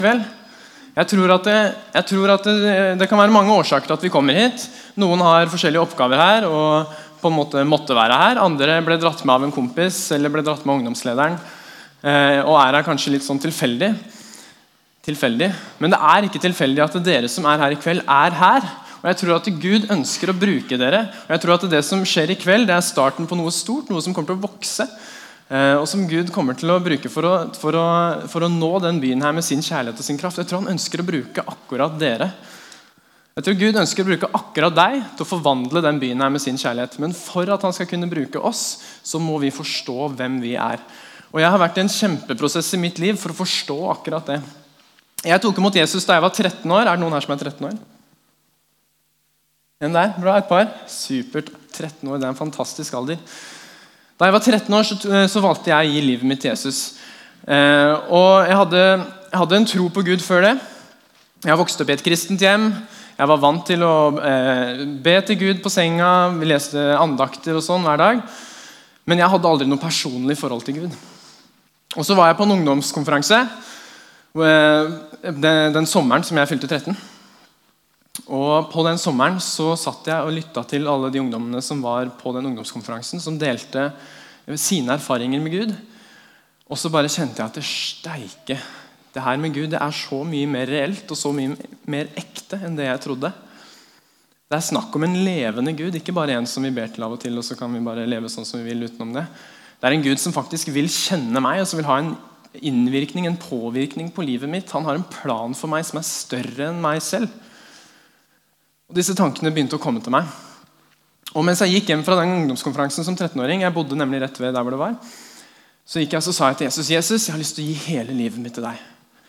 Vel, jeg tror at det kan være mange årsaker til at vi kommer hit. Noen har forskjellige oppgaver her og på en måte måtte være her. Andre ble dratt med av en kompis eller ble dratt med av ungdomslederen og er her kanskje litt sånn tilfeldig. Men det er ikke tilfeldig at dere som er her i kveld er her. Og jeg tror at Gud ønsker å bruke dere. Og jeg tror at det som skjer i kveld, det er starten på noe stort, noe som kommer til å vokse. Og som Gud kommer til å bruke for å nå den byen her med sin kjærlighet og sin kraft. Jeg tror han ønsker å bruke akkurat dere. Jeg tror Gud ønsker å bruke akkurat deg til å forvandle den byen her med sin kjærlighet. Men for at han skal kunne bruke oss, så må vi forstå hvem vi er. Og jeg har vært i en kjempeprosess i mitt liv for å forstå akkurat det. Jeg tok imot Jesus da jeg var 13 år. Er det noen her som er 13 år? En der? Bra, et par. Supert. 13 år, det er en fantastisk alder. Da jeg var 13 år, så valgte jeg å gi livet mitt til Jesus. Og jeg hadde en tro på Gud før det. Jeg vokste opp i et kristent hjem. Jeg var vant til å be til Gud på senga. Vi leste andakter og sånn hver dag. Men jeg hadde aldri noe personlig forhold til Gud. Og så var jeg på en ungdomskonferanse den sommeren som jeg fylte 13. Og på den sommeren så satt jeg og lyttet til alle de ungdommene som var på den ungdomskonferansen, som delte sine erfaringer med Gud. Og så bare kjente jeg at det steike. Det her med Gud det er så mye mer reelt og så mye mer ekte enn det jeg trodde. Det er snakk om en levende Gud, ikke bare en som vi ber til av og til, og så kan vi bare leve sånn som vi vil utenom det. Det er en Gud som faktisk vil kjenne meg, og som vil ha en innvirkning, en påvirkning på livet mitt. Han har en plan for meg som er større enn meg selv. Og disse tankene begynte å komme til meg. Og mens jeg gikk hjem fra den ungdomskonferansen som 13-åring, jeg bodde nemlig rett ved der hvor det var, så gikk jeg og så sa jeg til Jesus, Jesus, jeg har lyst til å gi hele livet mitt til deg.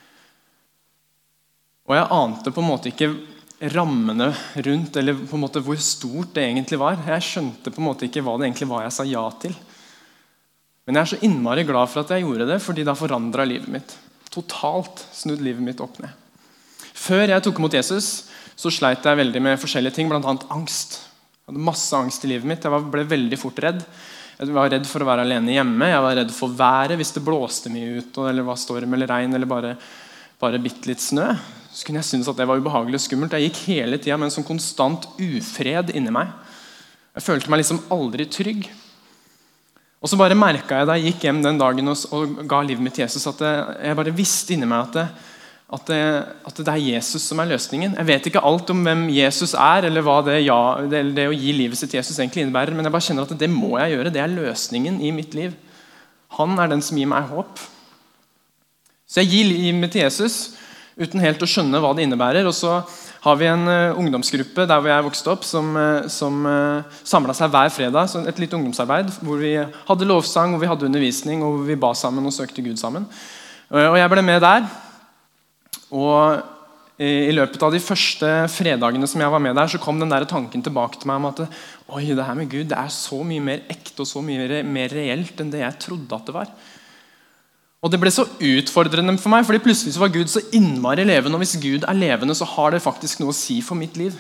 Og jeg ante på en måte ikke rammene rundt, eller på en måte hvor stort det egentlig var. Jeg skjønte på en måte ikke hva det egentlig var jeg sa ja til. Men jeg er så innmari glad for at jeg gjorde det, fordi det har forandret livet mitt. Totalt snudd livet mitt opp ned. Før jeg tok imot Jesus, så sleit jeg veldig med forskjellige ting, blant annet angst. Jeg hadde masse angst i livet mitt. Jeg ble veldig fort redd. Jeg var redd for å være alene hjemme. Jeg var redd for været hvis det blåste mye ut, eller var storm eller regn, eller bare bitte litt snø. Så kunne jeg synes at det var ubehagelig og skummelt. Jeg gikk hele tiden med en sånn konstant ufred inni meg. Jeg følte meg liksom aldri trygg. Og så bare merket jeg da jeg gikk hjem den dagen og ga livet mitt til Jesus, at jeg bare visste inni meg at det er Jesus som er løsningen. Jeg vet ikke alt om hvem Jesus er, eller hva det å gi livet sitt til Jesus egentlig innebærer, men jeg bare kjenner at det må jeg gjøre. Det er løsningen i mitt liv. Han er den som gir meg håp. Så jeg gir livet mitt til Jesus uten helt å skjønne hva det innebærer. Og så har vi en ungdomsgruppe der hvor jeg vokste opp som samlet seg hver fredag, så et litt ungdomsarbeid, hvor vi hadde lovsang, hvor vi hadde undervisning, og hvor vi ba sammen og søkte Gud sammen. Og jeg ble med der. Og i løpet av de første fredagene som jeg var med der, så kom den der tanken tilbake til meg om at oi, det her med Gud det er så mye mer ekte og så mye mer reelt enn det jeg trodde at det var. Og det ble så utfordrende for meg, fordi plutselig så var Gud så innmari levende, og hvis Gud er levende, så har det faktisk noe å si for mitt liv.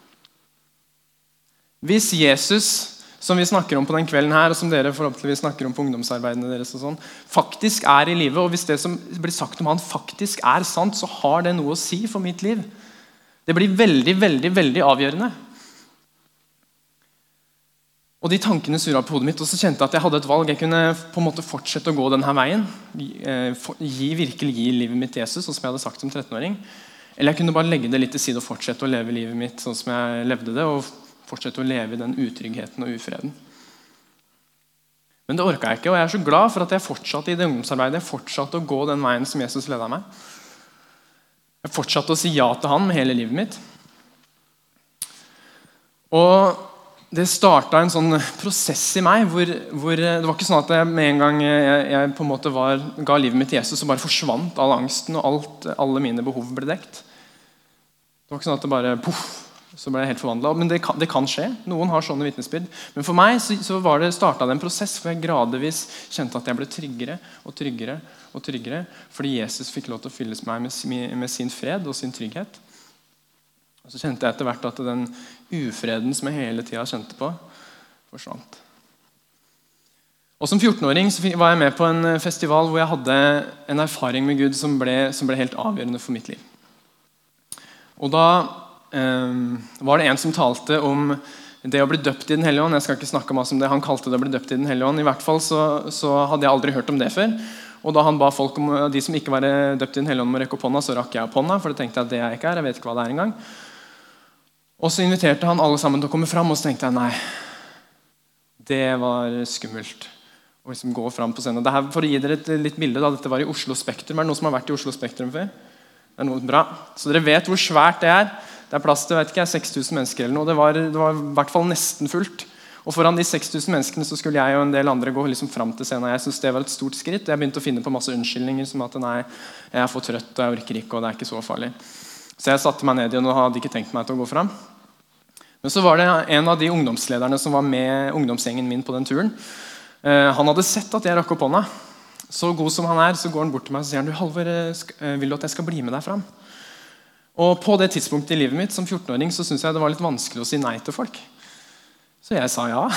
Hvis Jesus, som vi snakker om på den kvelden her, og som dere forhåpentligvis snakker om på ungdomsarbeidene deres og sånn, faktisk er i livet, og hvis det som blir sagt om han faktisk er sant, så har det noe å si for mitt liv. Det blir veldig, veldig, veldig avgjørende. Og de tankene surret på hodet mitt, og så kjente jeg at jeg hadde et valg. Jeg kunne på en måte fortsette å gå denne veien, virkelig gi livet mitt til Jesus, sånn som jeg hadde sagt som 13-åring, eller jeg kunne bare legge det litt til side og fortsette å leve livet mitt sånn som jeg levde det, og fortsette å leve i den utryggheten og ufreden. Men det orket jeg ikke, og jeg er så glad for at jeg fortsatte i det ungdomsarbeidet. Jeg fortsatte å gå den veien som Jesus ledet meg. Jeg fortsatte å si ja til han med hele livet mitt. Og det startet en sånn prosess i meg, hvor det var ikke sånn at jeg med en gang jeg på en måte ga livet mitt til Jesus, så bare forsvant all angsten, og alle mine behov ble dekt. Det var ikke sånn at det bare puff, så ble jeg helt forvandlet. Men det kan skje. Noen har sånne vitnesbyrd. Men for meg så startet det en prosess hvor jeg gradvis kjente at jeg ble tryggere og tryggere og tryggere, fordi Jesus fikk lov til å fylles meg med sin fred og sin trygghet. Og så kjente jeg etter hvert at den ufreden som jeg hele tiden kjente på, forsvant. Og som 14-åring så var jeg med på en festival hvor jeg hadde en erfaring med Gud som ble helt avgjørende for mitt liv. Og da var det en som talte om det å bli døpt i Den hellige ånd. Jeg skal ikke snakke masse om det. Han kalte det å bli døpt i Den hellige ånd. I hvert fall så hadde jeg aldri hørt om det før. Og da han ba folk om, de som ikke var døpt i Den hellige ånd, å rekke opp hånda, så rakk jeg opp hånda, for det tenkte jeg at det er ikke her. Jeg vet ikke hva det er engang. Og så inviterte han alle sammen til å komme fram, og så tenkte jeg nei, det var skummelt å liksom gå fram på scenen. Dette, for å gi dere et litt bilde, da, dette var i Oslo Spektrum. Er det noen som har vært i Oslo Spektrum før? Det er noe bra. Så dere vet hvor svært det er. Det er plass til 6000 mennesker eller noe. Det var i hvert fall nesten fullt. Og foran de 6000 menneskene så skulle jeg og en del andre gå liksom fram til scenen. Jeg synes det var et stort skritt. Jeg begynte å finne på masse unnskyldninger som at nei, jeg er for trøtt og jeg orker ikke, og det er ikke så farlig. Så jeg satte meg ned igjen og hadde ikke tenkt meg til å gå fram. Men så var det en av de ungdomslederne som var med ungdomsgjengen min på den turen. Han hadde sett at jeg rakk opp hånda. Så god som han er, så går han bort til meg og sier han, du Halvor, vil du at jeg skal bli med deg fram? Og på det tidspunktet i livet mitt som 14-åring så synes jeg det var litt vanskelig å si nei til folk. Så jeg sa ja.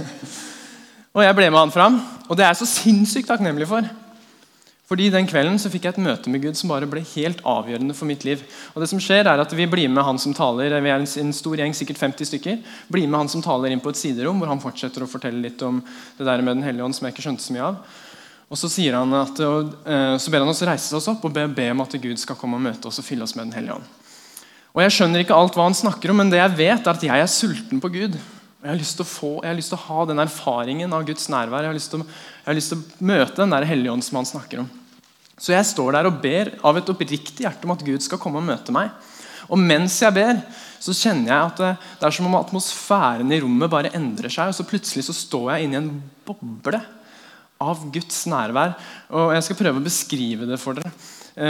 Og jeg ble med han fram, og det er jeg så sinnssykt takknemlig for. Fordi den kvelden så fikk jeg et møte med Gud som bare ble helt avgjørende for mitt liv. Og det som skjer er at vi blir med han som taler, vi er en stor gjeng, sikkert 50 stykker, blir med han som taler inn på et siderom, hvor han fortsetter å fortelle litt om det der med Den hellige ånd som jeg ikke skjønte så mye av. Og så sier han så ber han oss reise oss opp og be om at Gud skal komme og møte oss og fylle oss med Den hellige ånd. Og jeg skjønner ikke alt hva han snakker om, men det jeg vet er at jeg er sulten på Gud. Og jeg har lyst til å ha den erfaringen av Guds nærvær. Jeg har lyst til å møte den der Hellige ånd som han snakker om. Så jeg står der og ber av et oppriktig hjerte om at Gud skal komme og møte meg. Og mens jeg ber, så kjenner jeg at det er som om atmosfæren i rommet bare endrer seg, og så plutselig så står jeg inne i en boble av Guds nærvær. Og jeg skal prøve å beskrive det for dere.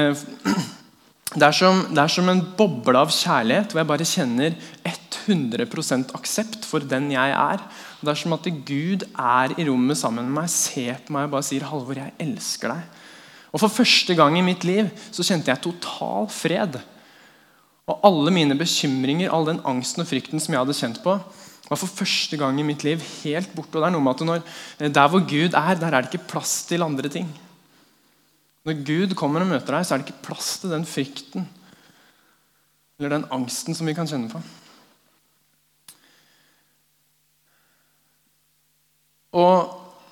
Det er som en boble av kjærlighet, hvor jeg bare kjenner 100% aksept for den jeg er. Det er som at Gud er i rommet sammen med meg, ser på meg og bare sier, Halvor, jeg elsker deg. Og for første gang i mitt liv så kjente jeg total fred. Og alle mine bekymringer, all den angsten og frykten som jeg hadde kjent på, var for første gang i mitt liv helt borte. Og det er noe med at der hvor Gud er, der er det ikke plass til andre ting. Når Gud kommer og møter deg, så er det ikke plass til den frykten eller den angsten som vi kan kjenne på. Og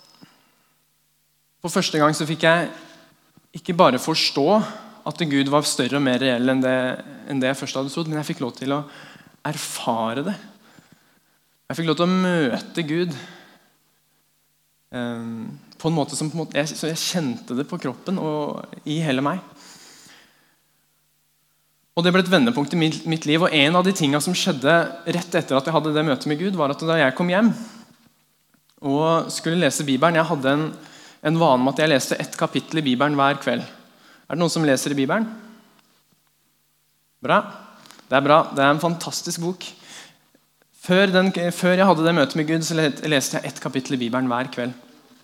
for første gang så fikk jeg ikke bare forstå at Gud var større og mer reell enn det jeg først hadde trodd, men jeg fikk lov til å erfare det. Jeg fikk lov til å møte Gud på en måte som så jeg kjente det på kroppen og i hele meg. Og det ble et vendepunkt i mitt liv, og en av de tingene som skjedde rett etter at jeg hadde det møtet med Gud, var at da jeg kom hjem og skulle lese Bibelen, jeg hadde en vane med at jeg leste ett kapittel i Bibelen hver kveld. Er det noen som leser i Bibelen? Bra. Det er bra. Det er en fantastisk bok. Før jeg hadde det møtet med Gud, så leste jeg ett kapittel i Bibelen hver kveld.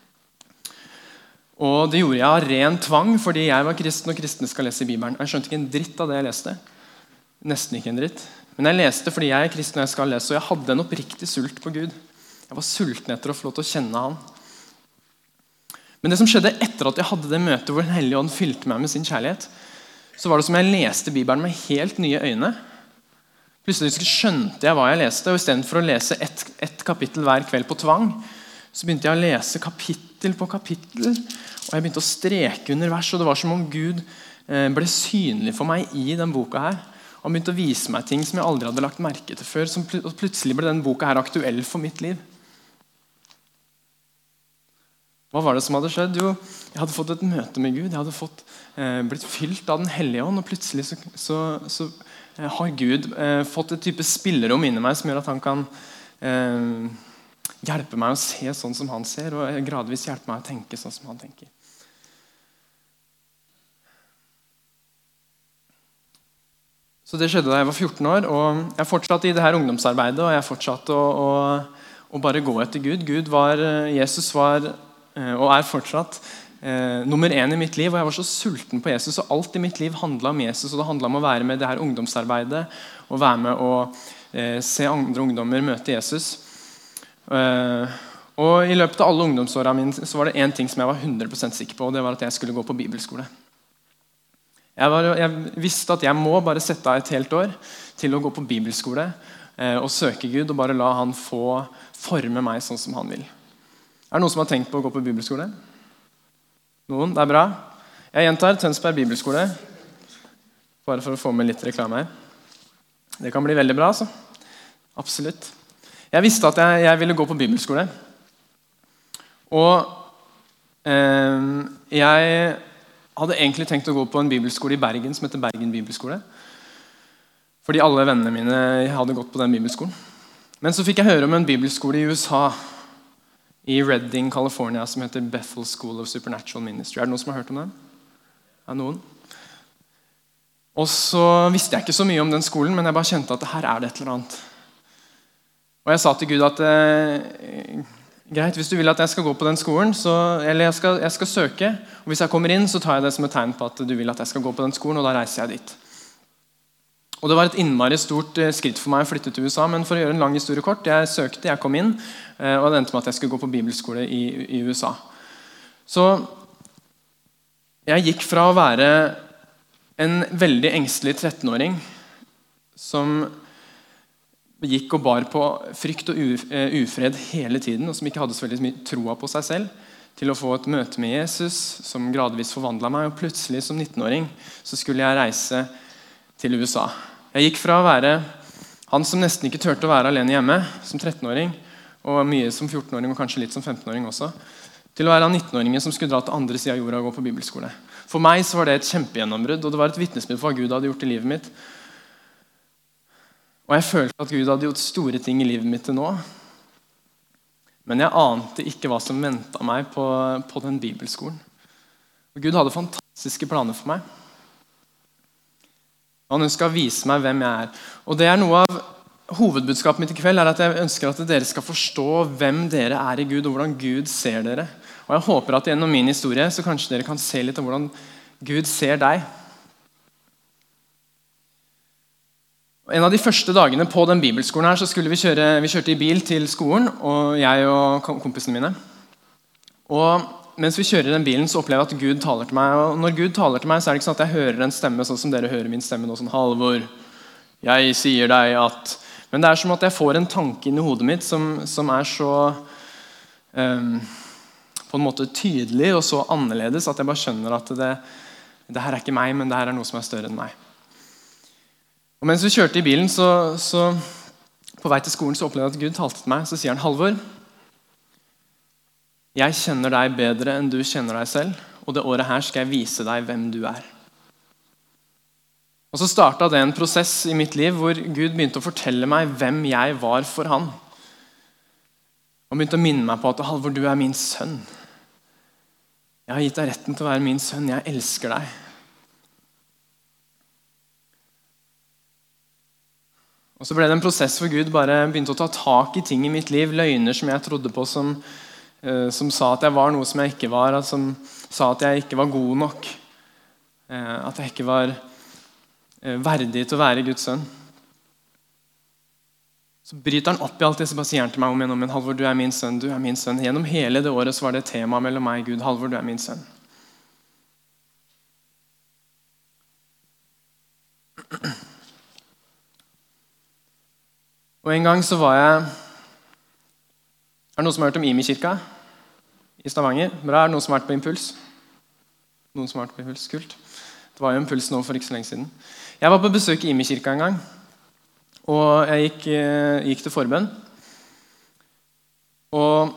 Og det gjorde jeg av ren tvang, fordi jeg var kristen, og kristne skal lese i Bibelen. Jeg skjønte ikke en dritt av det jeg leste. Nesten ikke en dritt. Men jeg leste fordi jeg er kristen og jeg skal lese, og jeg hadde en oppriktig sult på Gud. Jeg var sulten etter å få lov til å kjenne han. Men det som skjedde etter at jeg hadde det møtet hvor Den hellige ånd fylte meg med sin kjærlighet, så var det som jeg leste Bibelen med helt nye øyne. Plutselig skjønte jeg hva jeg leste, og i stedet for å lese ett kapittel hver kveld på tvang, så begynte jeg å lese kapittel på kapittel, og jeg begynte å streke under vers, og det var som om Gud ble synlig for meg i den boka her. Og han begynte å vise meg ting som jeg aldri hadde lagt merke til før, og plutselig ble den boka her aktuell for mitt liv. Hva var det som hadde skjedd? Jo, jeg hadde fått et møte med Gud. Jeg hadde blitt fylt av Den hellige ånd, og plutselig så har Gud fått et type spillerom inni meg som gjør at han kan hjelpe meg å se sånn som han ser, og gradvis hjelpe meg å tenke sånn som han tenker. Så det skjedde da jeg var 14 år, og jeg fortsatte i det her ungdomsarbeidet, og jeg fortsatte å bare gå etter Gud. Jesus var og er fortsatt nummer 1 i mitt liv, og jeg var så sulten på Jesus, og alt i mitt liv handlet om Jesus, og det handlet om å være med det her ungdomsarbeidet, og være med å se andre ungdommer møte Jesus. Og i løpet av alle ungdomsårene mine så var det en ting som jeg var 100% sikker på, og det var at jeg skulle gå på bibelskole. Jeg visste at jeg må bare sette av et helt år til å gå på bibelskole og søke Gud, og bare la han få forme meg sånn som han vil. Er det noen som har tenkt på å gå på bibelskole? Noen? Det er bra. Jeg gjentar Tønsberg bibelskole, bare for å få med litt reklame her. Det kan bli veldig bra, altså. Absolutt. Jeg visste at jeg ville gå på bibelskole. Og jeg hadde egentlig tenkt å gå på en bibelskole i Bergen som heter Bergen bibelskole. Fordi alle vennene mine hadde gått på den bibelskolen. Men så fikk jeg høre om en bibelskole i USA, i Redding, California, som heter Bethel School of Supernatural Ministry. Er det noen som har hørt om den? Ja, noen. Og så visste jeg ikke så mye om den skolen, men jeg bare kjente at her er det et eller annet. Og jeg sa til Gud at greit, hvis du vil at jeg skal gå på den skolen, eller jeg skal søke, og hvis jeg kommer inn, så tar jeg det som et tegn på at du vil at jeg skal gå på den skolen, og da reiser jeg dit. Og det var et innmari stort skritt for meg å flytte til USA, men for å gjøre en lang historie kort, jeg søkte, jeg kom inn, og det endte med at jeg skulle gå på bibelskole i USA. Så jeg gikk fra å være en veldig engstelig 13-åring som gikk og bar på frykt og ufred hele tiden, og som ikke hadde så veldig mye troa på seg selv, til å få et møte med Jesus, som gradvis forvandlet meg, og plutselig som 19-åring så skulle jeg reise til USA. Jeg gikk fra å være han som nesten ikke turte å være alene hjemme, som 13-åring, og mye som 14-åring, og kanskje litt som 15-åring også, til å være 19-åringen som skulle dra til andre siden av jorda og gå på bibelskole. For meg så var det et kjempegjennombrudd, og det var et vitnesbyrd for hva Gud hadde gjort i livet mitt. Og jeg følte at Gud hadde gjort store ting i livet mitt til nå. Men jeg ante ikke hva som ventet meg på den bibelskolen. Og Gud hadde fantastiske planer for meg. Og han ønsker å vise meg hvem jeg er. Og det er noe av hovedbudskapet mitt i kveld, er at jeg ønsker at dere skal forstå hvem dere er i Gud, og hvordan Gud ser dere. Og jeg håper at gjennom min historie så kanskje dere kan se litt av hvordan Gud ser deg. En av de første dagene på den bibelskolen her, så skulle vi kjørte i bil til skolen, og jeg og kompisene mine. Og mens vi kjører i den bilen, så opplever jeg at Gud taler til meg. Og når Gud taler til meg, så er det ikke sånn at jeg hører en stemme sånn som dere hører min stemme nå, sånn Halvor, jeg sier deg at... Men det er som at jeg får en tanke inn i hodet mitt som er så på en måte tydelig og så annerledes at jeg bare skjønner at det her er ikke meg, men det her er noe som er større enn meg. Og mens vi kjørte i bilen, så på vei til skolen så opplevde jeg at Gud talte til meg. Så sier han, Halvor, jeg kjenner deg bedre enn du kjenner deg selv, og det året her skal jeg vise deg hvem du er. Og så startet det en prosess i mitt liv hvor Gud begynte å fortelle meg hvem jeg var for han. Han begynte å minne meg på at Halvor, du er min sønn. Jeg har gitt deg retten til å være min sønn. Jeg elsker deg. Og så ble det en prosess hvor Gud bare begynte å ta tak i ting i mitt liv, løgner som jeg trodde på, som sa at jeg var noe som jeg ikke var, som sa at jeg ikke var god nok, at jeg ikke var verdig til å være Guds sønn. Så bryter han opp i alt det, så bare sier han til meg om igjen, Halvor, du er min sønn, du er min sønn. Gjennom hele det året så var det tema mellom meg og Gud, Halvor, du er min sønn. Og en gang så var jeg... Er det noen som har hørt om Imi-kirka i Stavanger? Bra, er det noen som har vært på Impuls? Noen som har vært på Impuls? Kult. Det var jo Impuls nå for ikke så lenge siden. Jeg var på besøk i Imi-kirka en gang, og jeg gikk til forbønn. Og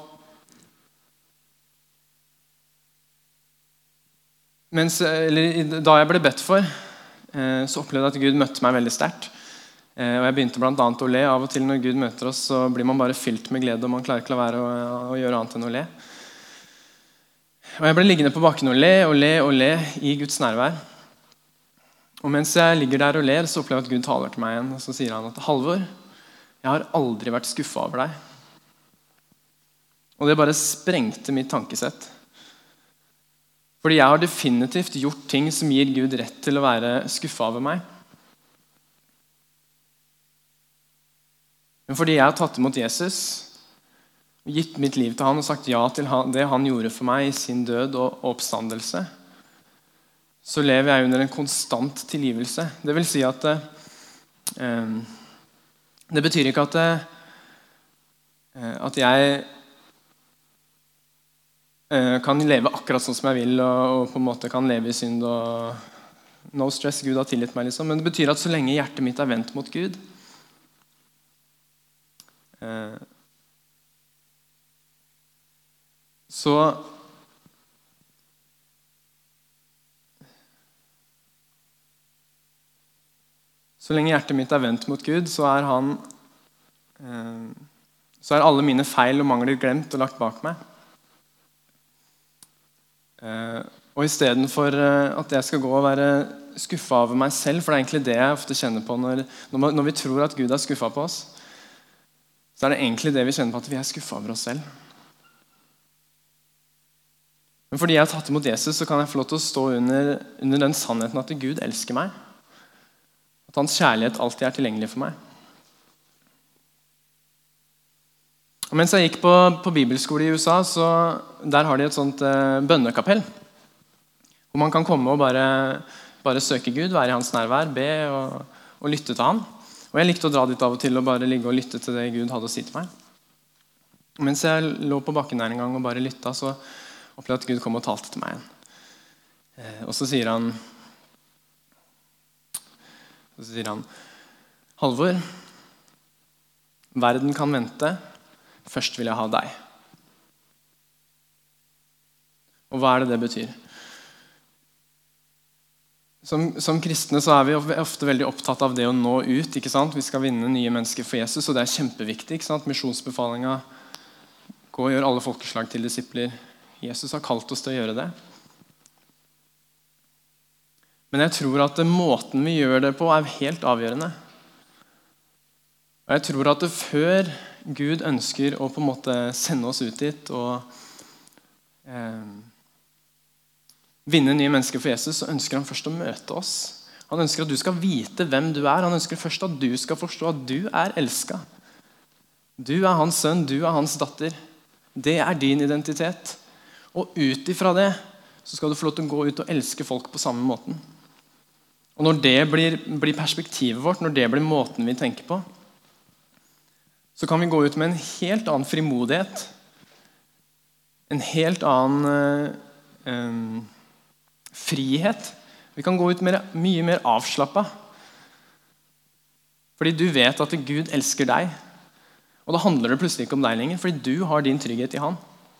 da jeg ble bedt for, så opplevde jeg at Gud møtte meg veldig sterkt. Og jeg begynte blant annet å le. Av og til når Gud møter oss, så blir man bare fylt med glede, og man klarer ikke la være å gjøre annet enn å le. Og jeg ble liggende på bakken og le og le og le i Guds nærvær. Og mens jeg ligger der og ler, så opplever jeg at Gud taler til meg igjen. Og så sier han at Halvor, jeg har aldri vært skuffet over deg. Og det bare sprengte mitt tankesett. Fordi jeg har definitivt gjort ting som gir Gud rett til å være skuffet over meg. Men fordi jeg har tatt imot Jesus, gitt mitt liv til han og sagt ja til det han gjorde for meg i sin død og oppstandelse, så lever jeg under en konstant tilgivelse. Det vil si at det betyr ikke at jeg kan leve akkurat sånn som jeg vil, og på en måte kan leve i synd og no stress, Gud har tilgitt meg, liksom. Men det betyr at så lenge hjertet mitt vendt mot Gud, så lenge hjertet mitt vendt mot Gud, så er alle mine feil og mangler glemt og lagt bak meg. Og i stedet for at jeg skal gå og være skuffet over meg selv, for det egentlig det jeg ofte kjenner på når vi tror at Gud er skuffet på oss, så det egentlig det vi kjenner på, at vi skuffet over oss selv. Men fordi jeg har tatt imot Jesus, så kan jeg få lov til å stå under den sannheten at Gud elsker meg, at hans kjærlighet alltid tilgjengelig for meg. Og mens jeg gikk på bibelskole i USA, så der har de et sånt bønnekapell, hvor man kan komme og bare søke Gud, være i hans nærvær, be og lytte til han. Og jeg likte å dra dit av og til og bare ligge og lytte til det Gud hadde å si til meg. Og mens jeg lå på bakken der en gang og bare lyttet, så opplevde jeg at Gud kom og talte til meg igjen. Og så sier han, Halvor, verden kan vente, først vil jeg ha deg. Og hva det betyr? Som kristne så vi ofte veldig opptatt av det å nå ut, ikke sant? Vi skal vinne nye mennesker for Jesus, og det kjempeviktig, ikke sant? Misjonsbefalinga, gå og gjøre alle folkeslag til disipler. Jesus har kalt oss til å gjøre det. Men jeg tror at måten vi gjør det på helt avgjørende. Og jeg tror at før Gud ønsker å på en måte sende oss ut dit og vinne nye mennesker for Jesus, så ønsker han først å møte oss. Han ønsker at du skal vite hvem du er. Han ønsker først at du skal forstå at du elsket. Du hans sønn, du hans datter. Det din identitet. Og ut ifra det så skal du få lov til å gå ut og elske folk på samme måten. Og når det blir perspektivet vårt, når det blir måten vi tenker på, så kan vi gå ut med en helt annen frimodighet, en helt annen frihet. Vi kan gå ut mye mer avslappet, fordi du vet at Gud elsker deg, og da handler det plutselig ikke om deg lenger, fordi du har din trygghet i han.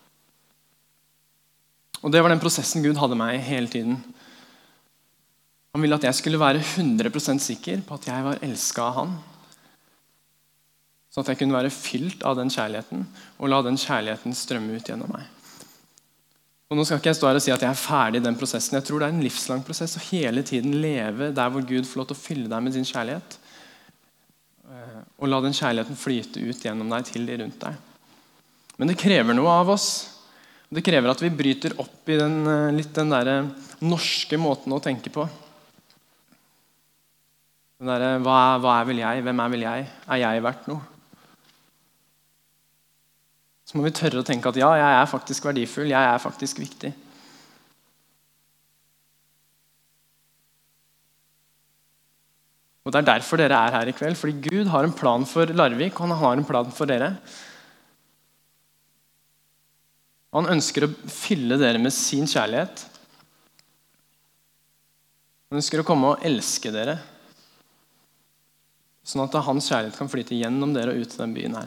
Og det var den prosessen Gud hadde meg hele tiden. Han ville at jeg skulle være 100% sikker på at jeg var elsket av han, sånn at jeg kunne være fylt av den kjærligheten, og la den kjærligheten strømme ut gjennom meg. Og nå skal ikke jeg stå her og si at jeg ferdig i den prosessen. Jeg tror det en livslang prosess å hele tiden leve der hvor Gud får lov til å fylle deg med sin kjærlighet, og la den kjærligheten flyte ut gjennom deg til de rundt deg. Men det krever noe av oss. Det krever at vi bryter opp i den der norske måten å tenke på. Den der, hva vel jeg? Hvem vel jeg? Jeg verdt noe? Så må vi tørre å tenke at ja, jeg faktisk verdifull, jeg faktisk viktig. Og det derfor dere her i kveld, fordi Gud har en plan for Larvik, og han har en plan for dere. Han ønsker å fylle dere med sin kjærlighet. Han ønsker å komme og elske dere, sånn at hans kjærlighet kan flyte gjennom dere og ut til den byen her.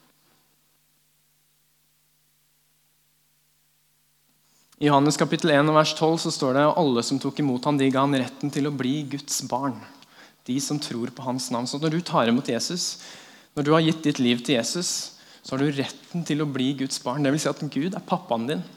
I Johannes kapittel 1 og vers 12 så står det: alle som tok imot han, de ga han retten til å bli Guds barn. De som tror på hans navn. Så når du tar imot Jesus, når du har gitt ditt liv til Jesus, så har du retten til å bli Guds barn. Det vil si at Gud pappaen din.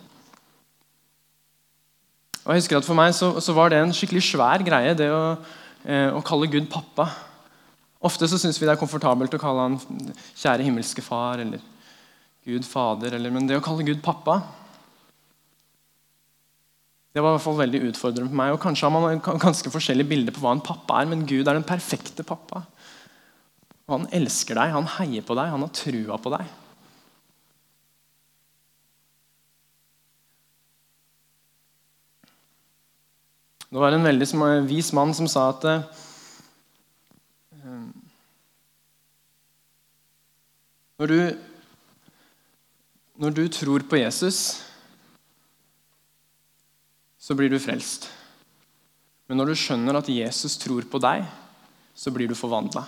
Og jeg husker at for meg så var det en skikkelig svær greie, det å kalle Gud pappa. Ofte så synes vi det komfortabelt å kalle han kjære himmelske far, eller Gud fader, men det å kalle Gud pappa, det var i hvert fall veldig utfordrende for meg. Og kanskje har man ganske forskjellige bilder på hva en pappa men Gud den perfekte pappa. Og han elsker deg, han heier på deg, han har trua på deg. Det var en veldig vis mann som sa at når du tror på Jesus, så blir du frelst. Men når du skjønner at Jesus tror på deg, så blir du forvandlet.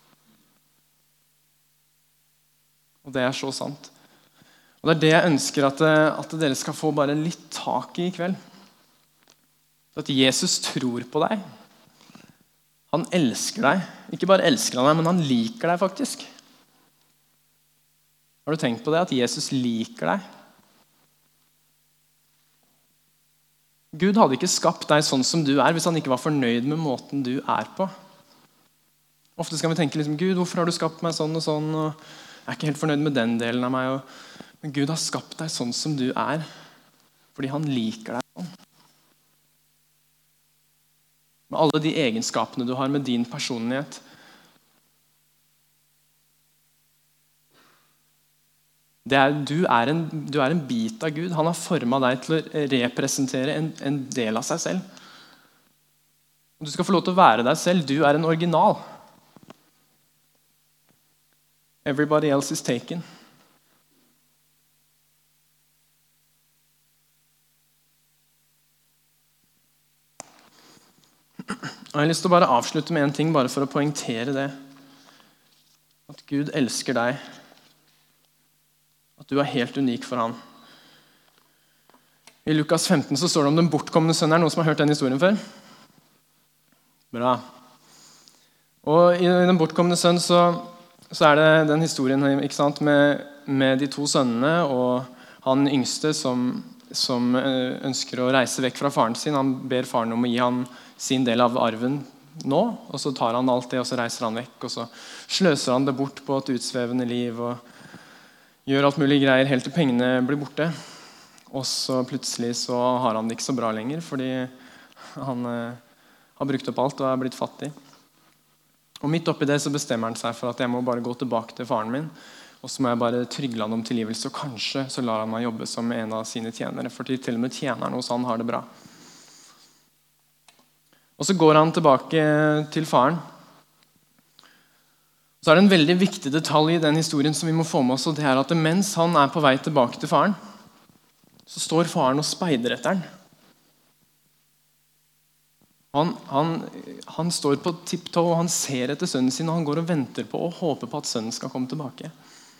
Og det er så sant. Og det er det jeg ønsker at dere skal få bare litt tak i kveld. At Jesus tror på deg. Han elsker deg. Ikke bare elsker han deg, men han liker deg faktisk. Har du tenkt på det, at Jesus liker deg? Gud hadde ikke skapt deg sånn som du er hvis han ikke var fornøyd med måten du er på. Ofte skal vi tenke liksom, Gud, hvorfor har du skapt meg sånn og sånn, og jeg er ikke helt fornøyd med den delen av meg. Men Gud har skapt deg sånn som du er, fordi han liker deg sånn. Med alle de egenskapene du har, med din personlighet. Du er en bit av Gud. Han har formet deg til å representere en del av seg selv. Du skal få lov til å være deg selv. Du er en original. Everybody else is taken. Jeg har lyst til å bare avslutte med en ting, bare for å poengtere det. At Gud elsker deg. At du er helt unik for han. I Lukas 15 så står det om den bortkomne sønnen. Er det noen som har hørt den historien før? Bra. Og i den bortkomne sønn så er det den historien, ikke sant, med de to sønnene og han yngste som ønsker å reise vekk fra faren sin. Han ber faren om å gi han sin del av arven nå, og så tar han alt det, og så reiser han vekk, og så sløser han det bort på et utsvevende liv, og gjør alt mulig greier helt til pengene blir borte. Og så plutselig så har han det ikke så bra lenger, fordi han har brukt opp alt og er blitt fattig. Og midt oppi det så bestemmer han seg for at jeg må bare gå tilbake til faren min, og så må jeg bare trygle han om tilgivelse, og kanskje så lar han meg jobbe som en av sine tjenere, fordi til og med tjeneren hos han har det bra. Og så går han tilbake til faren. Så er det en veldig viktig detalj i den historien som vi må få med oss, og det er at mens han er på vei tilbake til faren, så står faren og speider etter han. Han står på tipptå, og han ser etter sønnen sin, og han går og venter på og håper på at sønnen skal komme tilbake.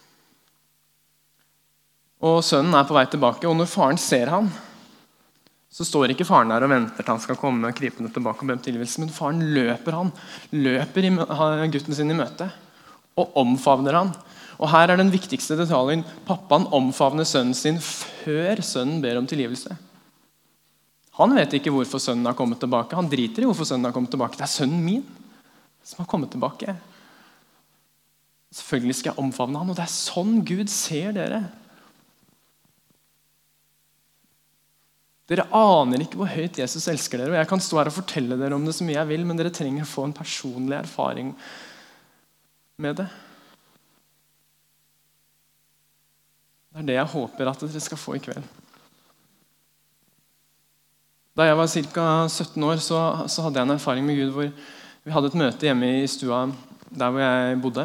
Og sønnen er på vei tilbake, og når faren ser han, så står ikke faren der og venter til han skal komme krypende tilbake og be om tilgivelse, men faren løper gutten sin i møte og omfavner han. Og her er den viktigste detaljen. Pappaen omfavner sønnen sin før sønnen ber om tilgivelse. Han vet ikke hvorfor sønnen har kommet tilbake. Han driter i hvorfor sønnen har kommet tilbake. Det er sønnen min som har kommet tilbake. Selvfølgelig skal jeg omfavne han, og det er sånn Gud ser dere. Dere aner ikke hvor høyt Jesus elsker dere, og jeg kan stå her og fortelle dere om det så mye jeg vil, men dere trenger å få en personlig erfaring med det. Det er det jeg håper at dere skal få i kveld. Da jeg var ca. 17 år, så hadde jeg en erfaring med Gud hvor vi hadde et møte hjemme i stua der hvor jeg bodde.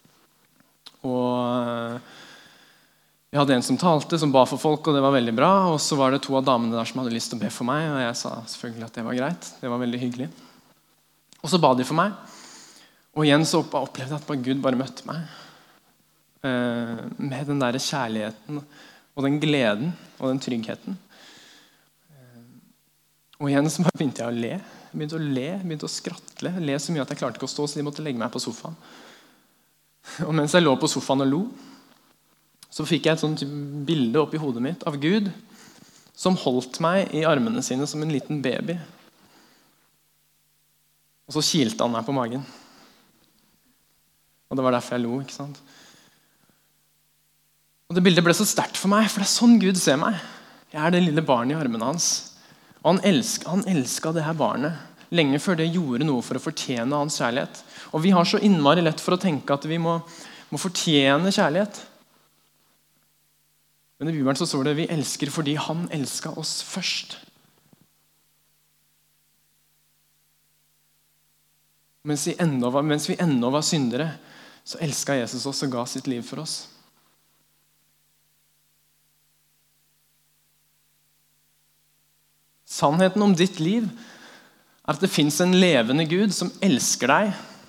Og vi hadde en som talte, som ba for folk, og det var veldig bra. Og så var det to av damene der som hadde lyst til å be for meg, og jeg sa selvfølgelig at det var greit. Det var veldig hyggelig. Og så ba de for meg. Og igjen så opplevde jeg at Gud bare møtte meg med den der kjærligheten og den gleden og den tryggheten. Og igjen så bare begynte jeg å le. Begynte å skratle. Le så mye at jeg klarte ikke å stå, så de måtte legge meg på sofaen. Og mens jeg lå på sofaen og lo, så fikk jeg et sånt bilde opp i hodet mitt av Gud som holdt meg i armene sine som en liten baby. Og så kilte han meg på magen. Og det var derfor jeg lo, ikke sant? Og det bildet ble så sterkt for meg, for det er sånn Gud ser meg. Jeg er det lille barnet i armene hans. Og han elsket det her barnet lenge før det gjorde noe for å fortjene hans kjærlighet. Og vi har så innmari lett for å tenke at vi må fortjene kjærlighet. Men i Bibelen så står det vi elsker fordi han elsket oss først. Mens vi ennå var syndere, så elsket Jesus oss og ga sitt liv for oss. Sannheten om ditt liv er at det finnes en levende Gud som elsker deg,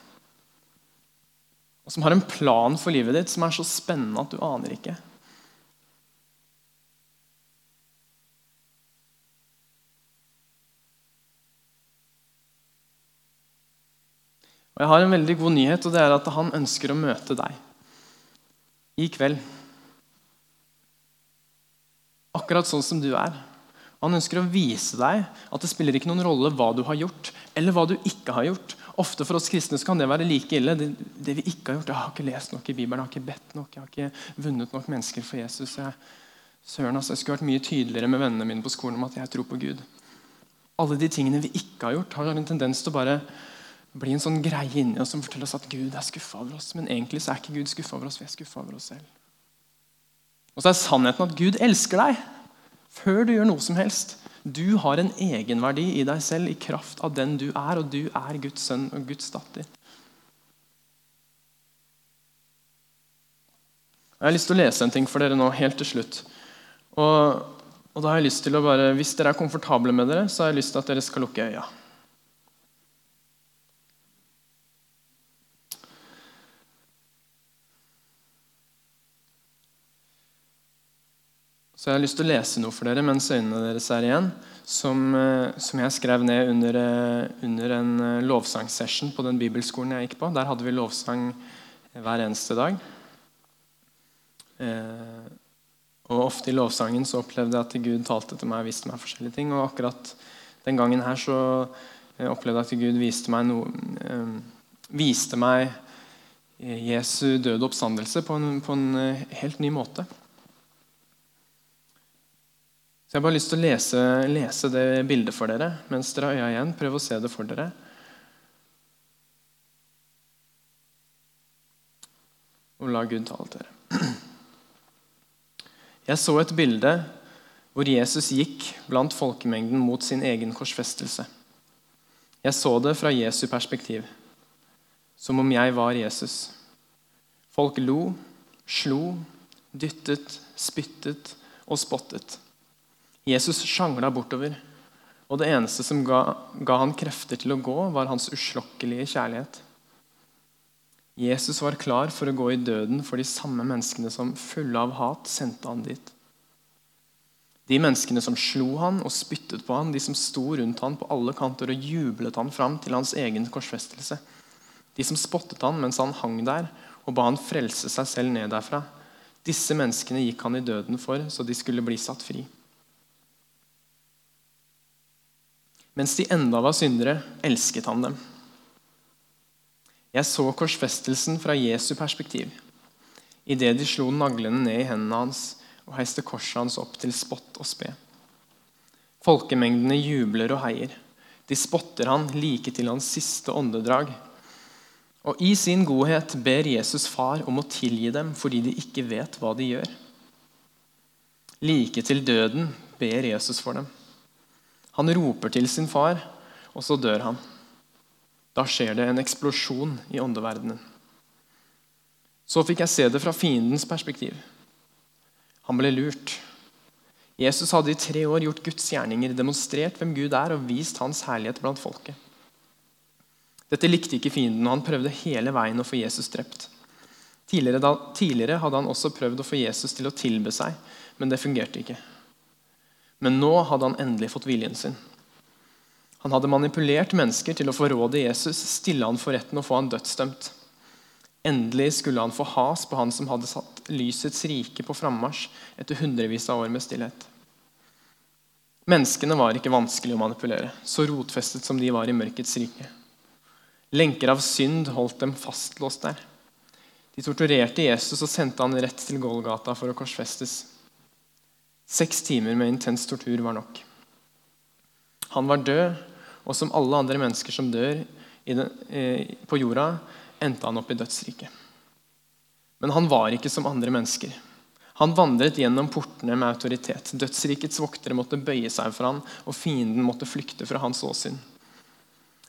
og som har en plan for livet ditt som er så spennende at du aner ikke. Og jeg har en veldig god nyhet, og det er at han ønsker å møte deg i kveld. Akkurat sånn som du er. Han ønsker å vise deg at det spiller ikke noen rolle hva du har gjort, eller hva du ikke har gjort. Ofte for oss kristne så kan det være like ille. Det vi ikke har gjort, jeg har ikke lest nok i Bibelen, jeg har ikke bedt nok, jeg har ikke vunnet nok mennesker for Jesus. Jeg skulle vært mye tydeligere med vennene mine på skolen om at jeg tror på Gud. Alle de tingene vi ikke har gjort, har en tendens til å bare bli en sånn greie inni oss som forteller oss at Gud er skuffet over oss. Men egentlig så er ikke Gud skuffet over oss, vi er skuffet over oss selv. Og så er sannheten at Gud elsker deg før du gjør noe som helst. Du har en egenverdi i deg selv i kraft av den du er, og du er Guds sønn og Guds datter. Jeg har lyst til å lese en ting for dere nå, helt til slutt. Og da har jeg lyst til å bare, hvis dere er komfortable med dere, så har jeg lyst til at dere skal lukke øya. Så jeg har lyst til å lese noe for dere mens øynene deres er igjen, som jeg skrev ned under en lovsangsession på den bibelskolen jeg gikk på. Der hadde vi lovsang hver eneste dag. Og ofte i lovsangen så opplevde jeg at Gud talte til meg og viste meg forskjellige ting. Og akkurat den gangen her så opplevde jeg at Gud viste meg Jesu døde oppstandelse på en helt ny måte. Så jeg har bare lyst til å lese det bildet for dere mens dere har øya igjen. Prøv å se det for dere. Og la Gud tale til dere. Jeg så et bilde hvor Jesus gikk blant folkemengden mot sin egen korsfestelse. Jeg så det fra Jesu perspektiv, som om jeg var Jesus. Folk lo, slo, dyttet, spyttet og spottet. Jesus sjangla bortover, og det eneste som ga han krefter til å gå, var hans uslokkelige kjærlighet. Jesus var klar for å gå i døden for de samme menneskene som fulle av hat sendte han dit. De menneskene som slo han og spyttet på han, de som sto rundt han på alle kanter og jublet han fram til hans egen korsfestelse. De som spottet han mens han hang der og ba han frelse seg selv ned derfra. Disse menneskene gikk han i døden for, så de skulle bli satt fri. Mens de enda var syndere, elsket han dem. Jeg så korsfestelsen fra Jesu perspektiv, i det de slo naglene ned i hendene hans og heiste korset hans opp til spott og spe. Folkemengdene jubler og heier. De spotter han like til hans siste åndedrag. Og i sin godhet ber Jesus far om å tilgi dem fordi de ikke vet hva de gjør. Like til døden ber Jesus for dem. Han roper til sin far, og så dør han. Da skjer det en eksplosjon i åndeverdenen. Så fikk jeg se det fra fiendens perspektiv. Han ble lurt. Jesus hadde i 3 år gjort Guds gjerninger, demonstrert hvem Gud er og vist hans herlighet blant folket. Dette likte ikke fienden, og han prøvde hele veien å få Jesus drept. Tidligere hadde han også prøvd å få Jesus til å tilbe seg, men det fungerte ikke. Men nå hadde han endelig fått viljen sin. Han hadde manipulert mennesker til å forråde Jesus, stille han for retten og få han dødsdømt. Endelig skulle han få has på han som hadde satt lysets rike på frammarsj etter hundrevis av år med stillhet. Menneskene var ikke vanskelig å manipulere, så rotfestet som de var i mørkets rike. Lenker av synd holdt dem fastlåst der. De torturerte Jesus og sendte han rett til Golgata for å korsfestes. 6 timer med intens tortur var nok. Han var død, og som alle andre mennesker som dør på jorda, endte han opp i dødsriket. Men han var ikke som andre mennesker. Han vandret gjennom portene med autoritet. Dødsrikets voktere måtte bøye seg for han, og fienden måtte flykte fra hans åsyn.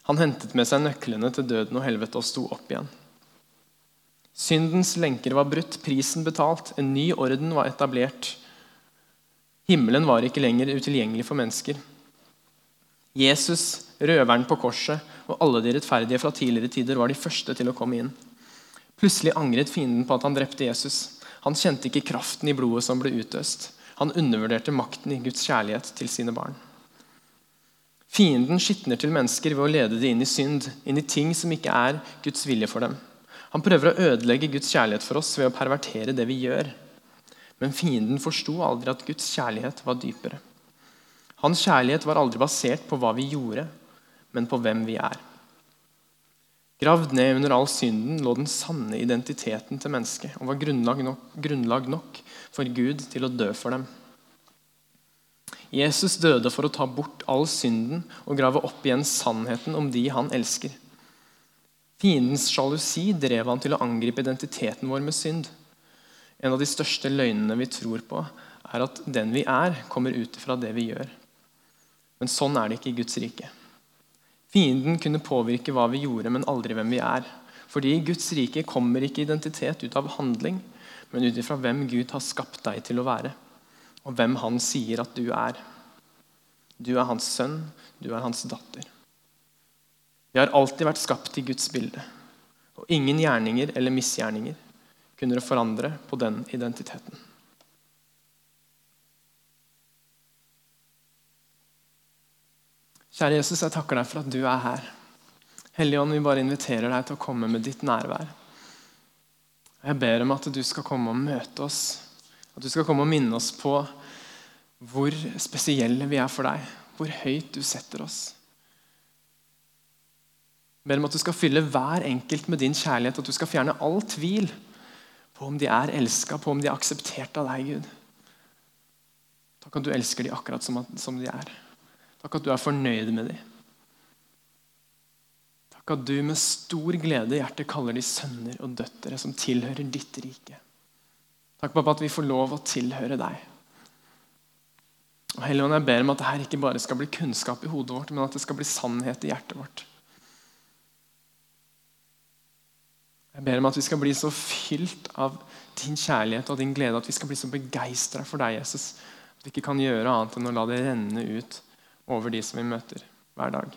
Han hentet med seg nøklene til døden og helvete og sto opp igjen. Syndens lenker var brutt, prisen betalt, en ny orden var etablert. Himmelen var ikke lenger utilgjengelig for mennesker. Jesus, røveren på korset og alle de rettferdige fra tidligere tider var de første til å komme inn. Plutselig angret fienden på at han drepte Jesus. Han kjente ikke kraften i blodet som ble utøst. Han undervurderte makten i Guds kjærlighet til sine barn. Fienden skitner til mennesker ved å lede dem inn i synd, inn i ting som ikke er Guds vilje for dem. Han prøver å ødelegge Guds kjærlighet for oss ved å pervertere det vi gjør. Men fienden forsto aldri at Guds kjærlighet var dypere. Hans kjærlighet var aldri basert på hva vi gjorde, men på hvem vi er. Gravd ned under all synden lå den sanne identiteten til mennesket og var grunnlag nok for Gud til å dø for dem. Jesus døde for å ta bort all synden og grave opp igjen sannheten om de han elsker. Fiendens sjalusi drev han til å angripe identiteten vår med synd. En av de største løgnene vi tror på, er at den vi er, kommer ut fra det vi gjør. Men sånn er det ikke i Guds rike. Fienden kunne påvirke hva vi gjorde, men aldri hvem vi er. Fordi i Guds rike kommer ikke identitet ut av handling, men ut fra hvem Gud har skapt deg til å være, og hvem han sier at du er. Du er hans sønn, du er hans datter. Vi har alltid vært skapt i Guds bilde, og ingen gjerninger eller misgjerninger kunne forandre på den identiteten. Kjære Jesus, jeg takker deg for at du er her. Helligånd, vi bare inviterer deg til å komme med ditt nærvær. Jeg ber om at du skal komme og møte oss, at du skal komme og minne oss på hvor spesielle vi er for deg, hvor høyt du setter oss. Jeg ber om at du skal fylle hver enkelt med din kjærlighet, at du skal fjerne all tvil på om de er elsket, på om de er akseptert av deg, Gud. Takk at du elsker de akkurat som de er. Takk at du er fornøyd med dem. Takk at du med stor glede i hjertet kaller de sønner og døtre som tilhører ditt rike. Takk, pappa, at vi får lov å tilhøre deg. Og Helligånd, jeg ber om at dette ikke bare skal bli kunnskap i hodet vårt, men at det skal bli sannhet i hjertet vårt. Jeg ber om at vi skal bli så fylt av din kjærlighet og din glede, at vi skal bli så begeistret for deg, Jesus, at vi ikke kan gjøre annet enn å la det renne ut over de som vi møter hver dag.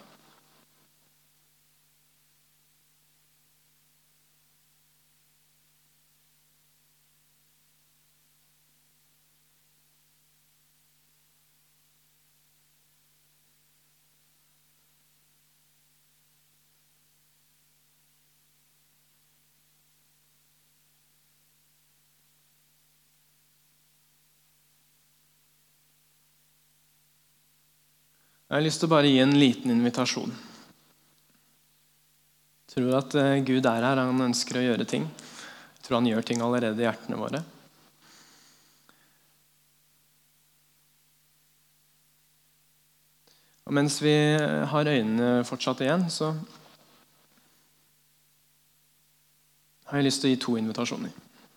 Jeg har lyst til å bare gi en liten invitasjon. Jeg tror at Gud er her, han ønsker å gjøre ting. Jeg tror han gjør ting allerede i hjertene våre. Og mens vi har øynene fortsatt igjen, så har jeg lyst til å gi 2 invitasjoner.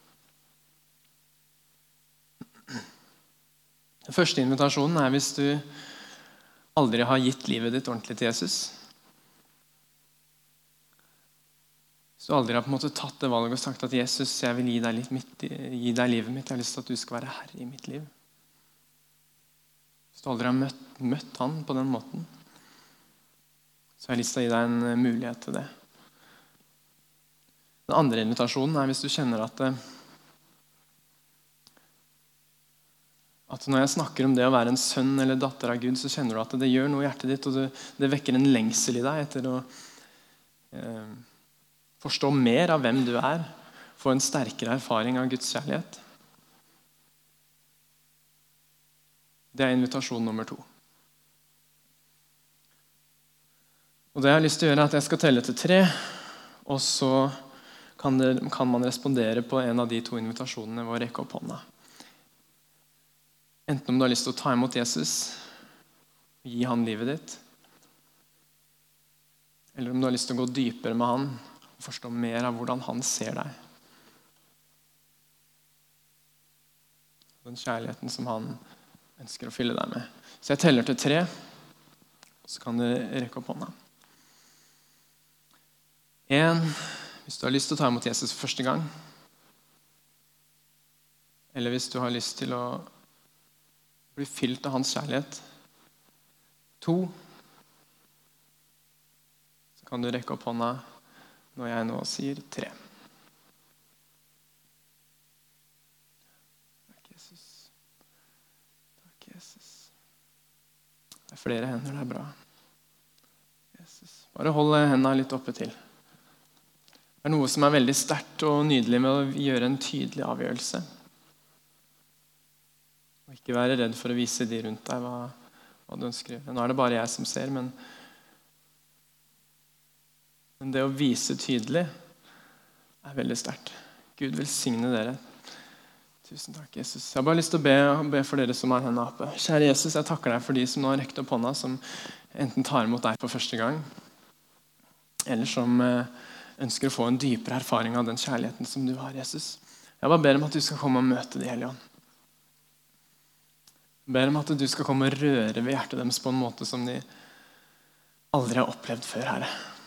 Den første invitasjonen er hvis du aldri har gitt livet ditt ordentlig til Jesus. Hvis du aldri har på en måte tatt det valget og sagt at Jesus, jeg vil gi deg livet mitt. Jeg har lyst til at du skal være herre i mitt liv. Hvis du aldri har møtt han på den måten, så har jeg lyst til å gi deg en mulighet til det. Den andre invitasjonen er hvis du kjenner at når jeg snakker om det å være en sønn eller datter av Gud, så kjenner du at det gjør noe i hjertet ditt, og det vekker en lengsel i deg etter å forstå mer av hvem du er, få en sterkere erfaring av Guds kjærlighet. Det er invitasjon nummer 2. Og det jeg har lyst til å gjøre er at jeg skal telle til 3, og så kan man respondere på en av de 2 invitasjonene ved å rekke opp hånda. Enten om du har lyst til å ta imot Jesus, gi han livet ditt, eller om du har lyst til å gå dypere med han og forstå mer av hvordan han ser deg. Den kjærligheten som han ønsker å fylle deg med. Så jeg teller til 3, så kan du rekke opp hånda. Hvis du har lyst til å ta imot Jesus for første gang, eller hvis du har lyst til å bli fylt av hans kjærlighet. 2, så kan du rekke opp hånda når jeg nå sier 3. Takk, Jesus. Takk, Jesus. Det er flere hender, det er bra. Jesus. Bare hold hendene litt oppe til. Det er noe som er veldig sterkt og nydelig med å gjøre en tydelig avgjørelse. Og ikke være redd for å vise de rundt deg hva du ønsker å gjøre. Nå er det bare jeg som ser, men det å vise tydelig er veldig sterkt. Gud velsigne dere. Tusen takk, Jesus. Jeg har bare lyst til å be for dere som har hendene oppe. Kjære Jesus, jeg takker deg for de som nå har rekt opp hånda, som enten tar imot deg for første gang, eller som ønsker å få en dypere erfaring av den kjærligheten som du har, Jesus. Jeg bare ber om at du skal komme og møte de, Hellige Ånd. Jeg ber om at du skal komme og røre ved hjertet deres på en måte som de aldri har opplevd før, Herre.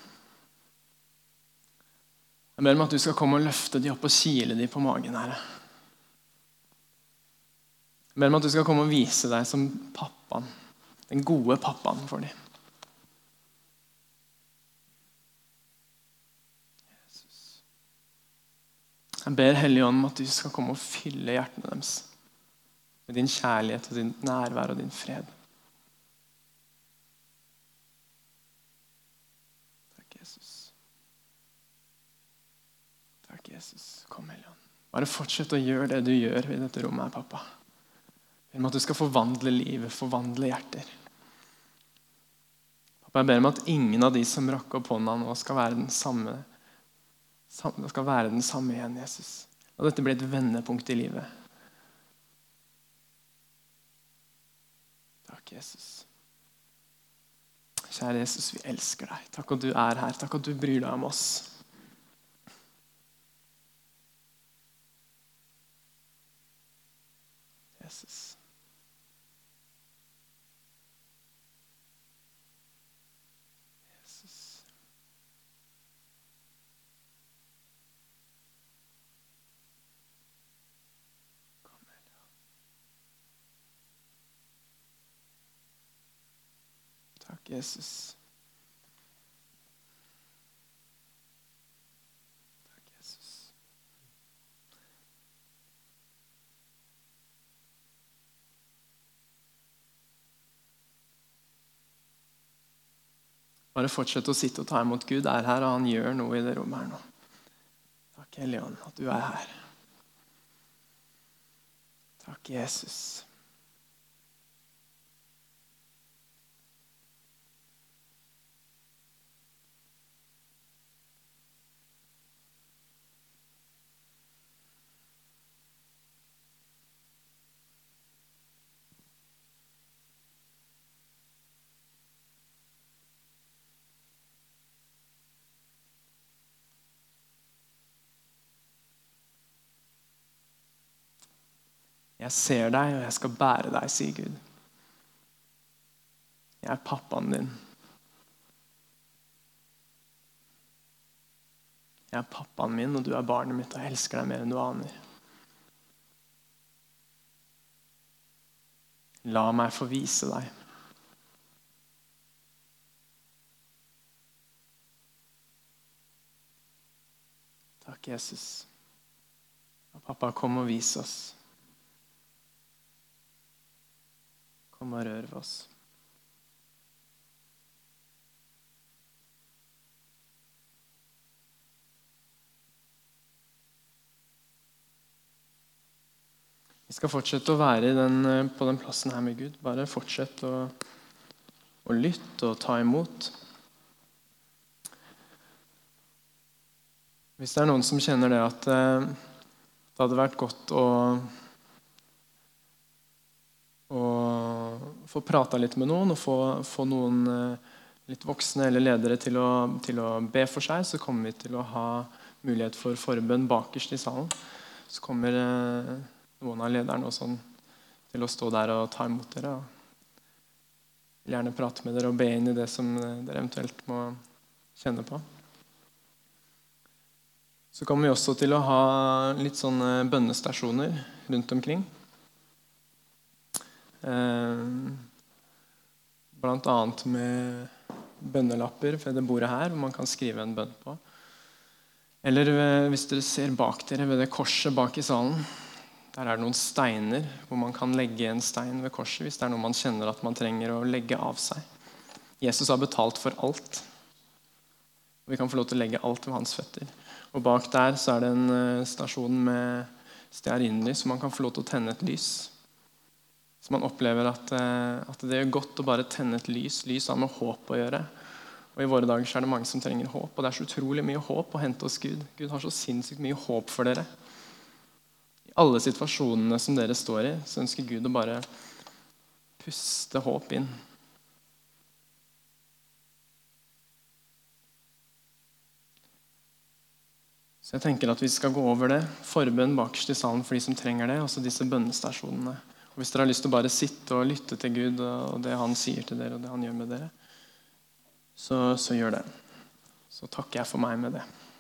Jeg ber om at du skal komme og løfte de opp og kile de på magen, Herre. Jeg ber om at du skal komme og vise deg som pappaen, den gode pappaen for dem. Jesus. Jeg ber Hellige Ånd om at du skal komme og fylle hjertene deres med din kjærlighet og din nærvær og din fred. Takk, Jesus. Takk, Jesus. Kom, Hellige Ånd. Bare fortsett å gjøre det du gjør i dette rommet her, pappa. Jeg ber om at du skal forvandle livet, forvandle hjerter. Pappa, jeg ber om at ingen av de som rakker opp hånda nå skal være den samme igjen, Jesus. Og dette blir et vendepunkt i livet. Takk, Jesus. Kjære Jesus, vi elsker deg. Takk at du er her. Takk at du bryr deg om oss. Jesus. Jesus. Kom, Hellige. Takk, Jesus. Takk, Jesus. Bare fortsett å sitte og ta imot. Gud er her, og han gjør noe i det rommet her nå. Takk, Hellige Ånd, at du er her. Takk, Jesus. Jeg ser deg, og jeg skal bære deg, sier Gud. Jeg er pappaen din. Jeg er pappaen min, og du er barnet mitt, og jeg elsker deg mer enn du aner. La meg få vise deg. Takk, Jesus. Og pappa, kom og vis oss. Kom og rør ved oss. Vi skal fortsette å være på den plassen her med Gud. Bare fortsett å lytte og ta imot. Hvis det er noen som kjenner det at det hadde vært godt å få prata litt med noen og få noen litt voksne eller ledere til å be for seg, så kommer vi til å ha mulighet for forbønn bakerst i salen. Så kommer noen av lederne og sånn til å stå der og ta imot dere. Og vil gjerne prate med dere og be inn i det som dere eventuelt må kjenne på. Så kommer vi også til å ha litt sånne bønnestasjoner rundt omkring. Blant annet med bønnelapper ved det bordet her, hvor man kan skrive en bønn på. Eller hvis dere ser bak dere ved det korset bak i salen, der det noen steiner hvor man kan legge en stein ved korset hvis det noe man kjenner at man trenger å legge av seg. Jesus har betalt for alt. Og vi kan få lov til å legge alt ved hans føtter. Og bak der så det en stasjon med stearinlys, så man kan få lov til å tenne et lys. Så man opplever at det gjør godt å bare tenne et lys. Lys har med håp å gjøre. Og i våre dager så det mange som trenger håp. Og det så utrolig mye håp å hente hos Gud. Gud har så sinnssykt mye håp for dere. I alle situasjonene som dere står i, så ønsker Gud å bare puste håp inn. Så jeg tenker at vi skal gå over det. Forbønn bakerst i salen for de som trenger det, og så disse bønnestasjonene. Og hvis dere har lyst til å bare sitte og lytte til Gud og det han sier til dere, og det han gjør med dere, så gjør det. Så takker jeg for meg med det.